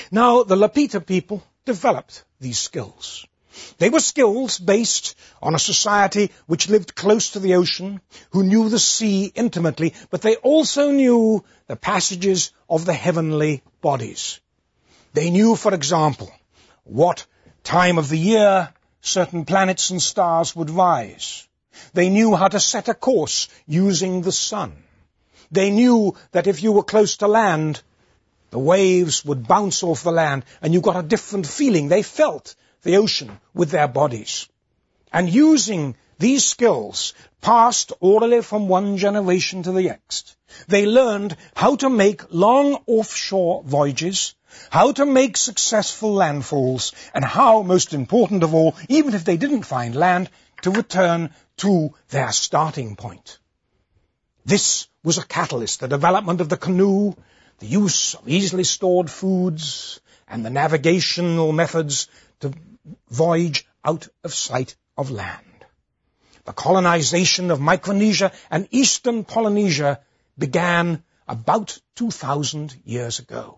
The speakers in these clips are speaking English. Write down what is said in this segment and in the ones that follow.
Now, the Lapita people developed these skills. They were skills based on a society which lived close to the ocean, who knew the sea intimately, but they also knew the passages of the heavenly bodies. They knew, for example, what time of the year certain planets and stars would rise. They knew how to set a course using the sun. They knew that if you were close to land, the waves would bounce off the land and you got a different feeling. They felt the ocean with their bodies. And using these skills, passed orally from one generation to the next, they learned how to make long offshore voyages, how to make successful landfalls, and how, most important of all, even if they didn't find land, to return to their starting point. This was a catalyst, the development of the canoe, the use of easily stored foods, and the navigational methods to voyage out of sight of land. The colonization of Micronesia and eastern Polynesia began about 2,000 years ago.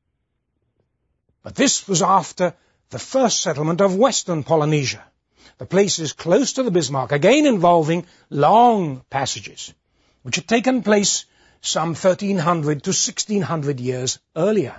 But this was after the first settlement of western Polynesia, the places close to the Bismarck, again involving long passages, which had taken place some 1,300 to 1,600 years earlier.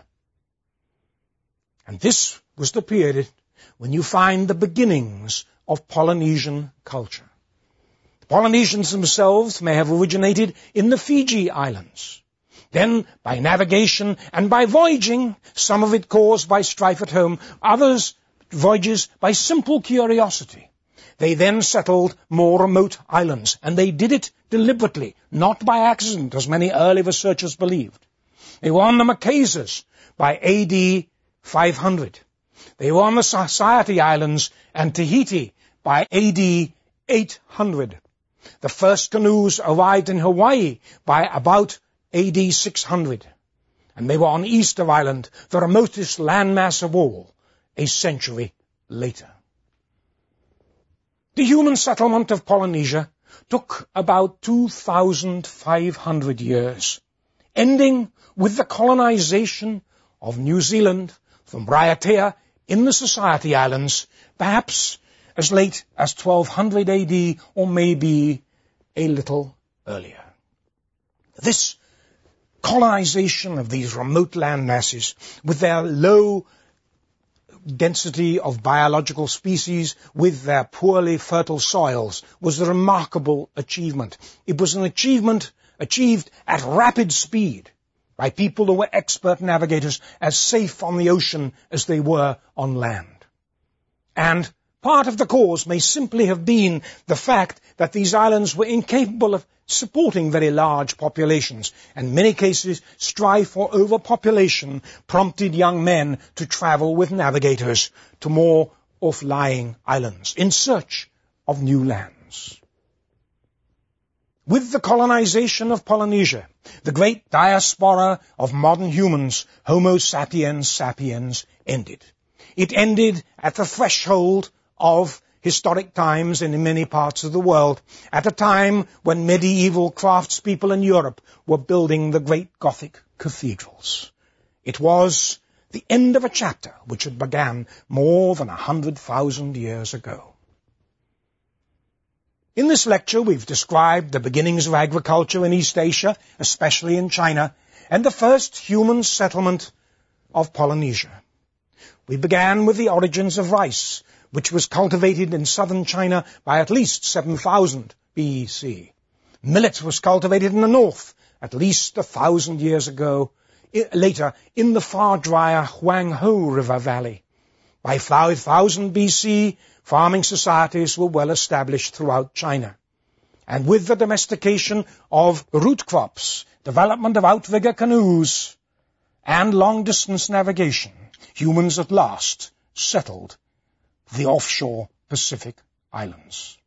And this was the period when you find the beginnings of Polynesian culture. The Polynesians themselves may have originated in the Fiji Islands. Then, by navigation and by voyaging, some of it caused by strife at home, others voyages by simple curiosity. They then settled more remote islands, and they did it deliberately, not by accident, as many early researchers believed. They were on the Marquesas by AD 500. They were on the Society Islands and Tahiti by AD 800. The first canoes arrived in Hawaii by about AD 600. And they were on Easter Island, the remotest landmass of all, a century later. The human settlement of Polynesia took about 2,500 years, ending with the colonization of New Zealand from Raiatea in the Society Islands, perhaps as late as 1200 AD or maybe a little earlier. This colonization of these remote land masses with their low density of biological species, with their poorly fertile soils, was a remarkable achievement. It was an achievement achieved at rapid speed by people who were expert navigators, as safe on the ocean as they were on land. And part of the cause may simply have been the fact that these islands were incapable of supporting very large populations, and in many cases strife for overpopulation prompted young men to travel with navigators to more off-lying islands in search of new lands. With the colonization of Polynesia, the great diaspora of modern humans, Homo sapiens sapiens, ended. It ended at the threshold of historic times in many parts of the world, at a time when medieval craftspeople in Europe were building the great Gothic cathedrals. It was the end of a chapter which had begun more than 100,000 years ago. In this lecture, we've described the beginnings of agriculture in East Asia, especially in China, and the first human settlement of Polynesia. We began with the origins of rice, which was cultivated in southern China by at least 7,000 BC. Millet was cultivated in the north at least 1,000 years ago, later in the far drier Huanghe River Valley. By 5,000 BC, farming societies were well established throughout China. And with the domestication of root crops, development of outrigger canoes, and long-distance navigation, humans at last settled the offshore Pacific Islands.